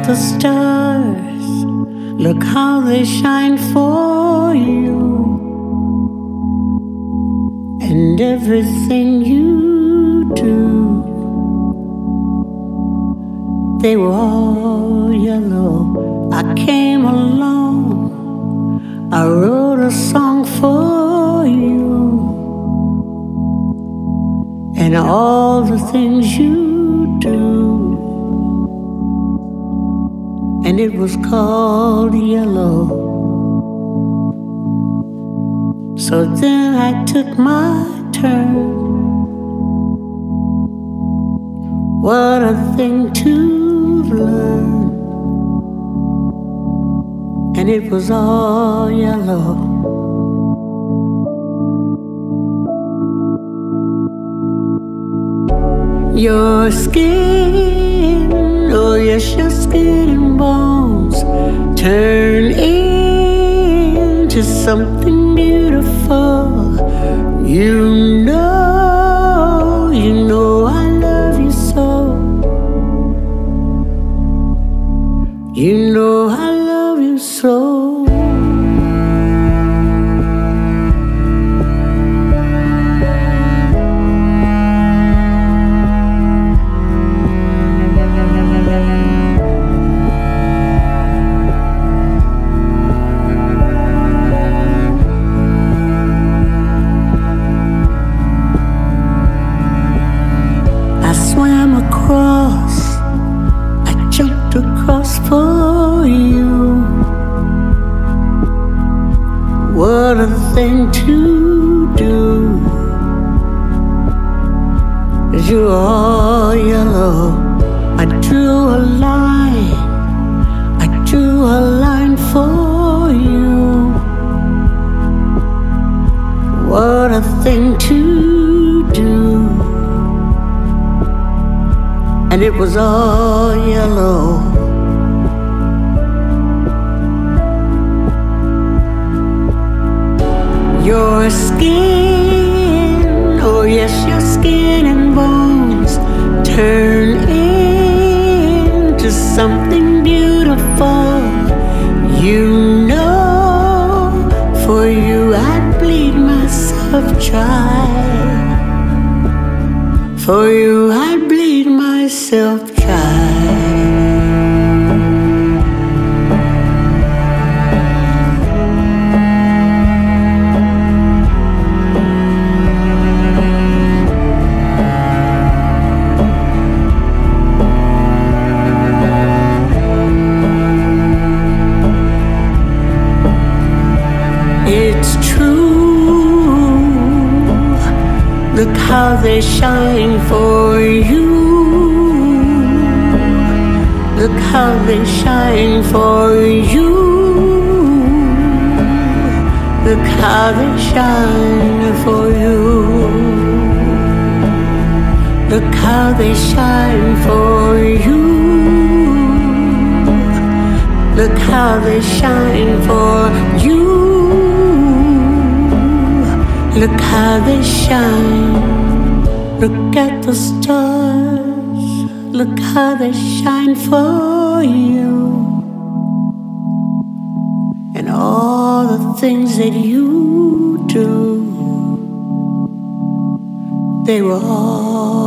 at the stars, look how they shine for you. And everything you do, they were all yellow. I came along, I wrote a song for you. And all the things you do, and it was called yellow. So then I took my turn. What a thing to learn. And it was all yellow. Your skin, oh yes, your skin and bones turn into something beautiful. You know I love you so. You know I love you so. I jumped across for you. What a thing to do. You're all yellow. I drew a line for you. What a thing to do. And it was all yellow. Your skin, oh yes, your skin and bones turn into something beautiful. You know, for you I'd bleed myself dry. For you I'd bleed myself dry. It's true. Look how they shine for you. Look how they shine for you. Look how they shine for you. Look how they shine for you. Look how they shine for you. Look how they shine. Look at the stars. Look how they shine for you. And all the things that you do, they were all